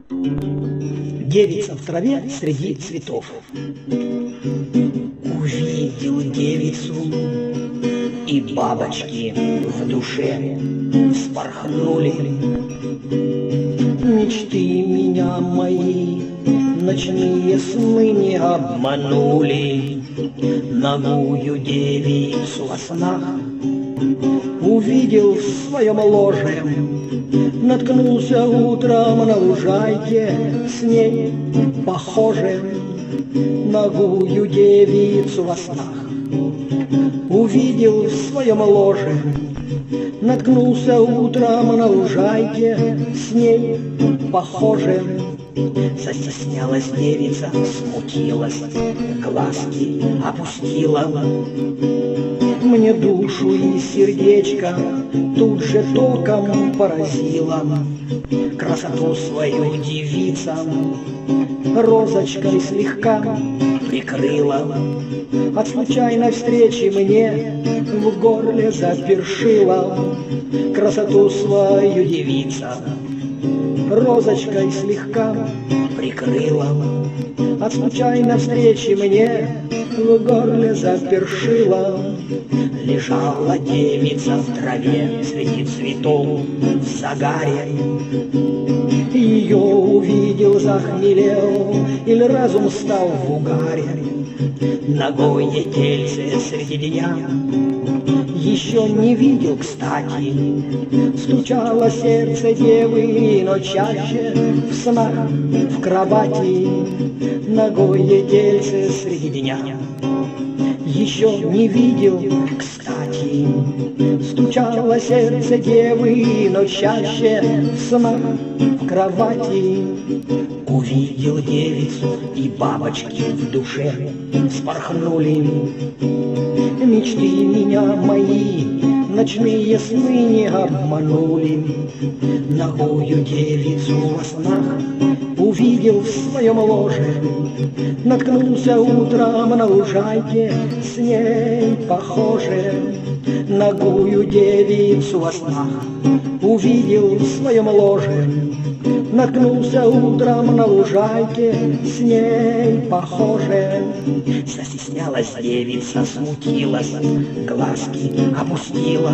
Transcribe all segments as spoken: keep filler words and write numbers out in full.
Девица в траве среди цветов. Увидел девицу, и бабочки в душе вспорхнули. Мечты меня мои, ночные сны не обманули. Нагую девицу во снах увидел в своем ложе. Наткнулся утром на лужайке, с ней похоже. Нагую девицу во снах увидел в своем ложе. Наткнулся утром на лужайке, с ней похоже. Застеснялась девица, смутилась, глазки опустила. Мне душу и сердечко тут же током поразила. Красоту свою девица розочкой слегка прикрыла. От случайной встречи мне в горле запершила. Красоту свою девица розочкой слегка прикрыла. От случайной встречи мне в горле запершила. Лежала девица в траве среди цветов в загаре. Ее увидел, захмелел, или разум стал в угаре. Ногое тельце среди дня еще не видел, кстати. Стучало сердце девы, но чаще в снах, в кровати. Ногое тельце среди дня еще не видел, кстати. Стучало сердце девы, но чаще в снах, в кровати. Увидел девицу, и бабочки в душе вспорхнули. Мечты меня мои, ночные сны не обманули. Нагую девицу во снах увидел в своем ложе. Наткнулся утром на лужайке, с ней похоже. Нагую девицу во снах увидел в своем ложе. Наткнулся утром на лужайке, с ней похоже. Застеснялась девица, смутилась, глазки опустила.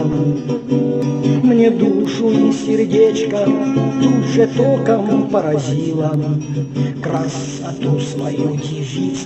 Мне душу и сердечко тут же током поразила. Красоту свою девица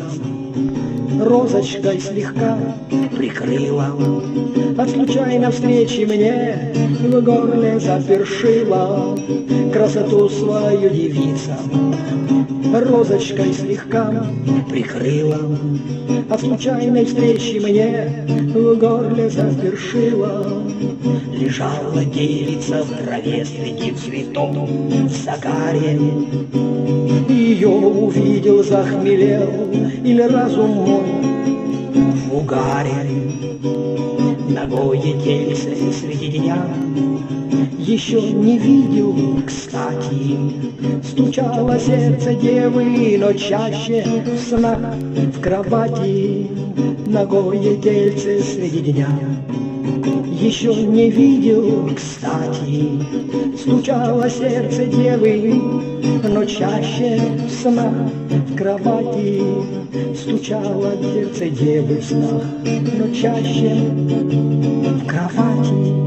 розочкой слегка прикрыла. От случайной встречи мне в горле запершила. Красоту свою девица розочкой слегка прикрыла. От случайной встречи мне в горле запершила. Лежала девица в траве среди цветов в загаре. Ее увидел, захмелел, или разум мой в угаре. Ногое тельце среди дня еще не видел, кстати. Стучало сердце девы, но чаще в снах, в кровати. Ногое тельце среди дня еще не видел, кстати. Стучало сердце девы, но чаще в снах, в кровати. Стучало сердце девы в снах, но чаще в кровати.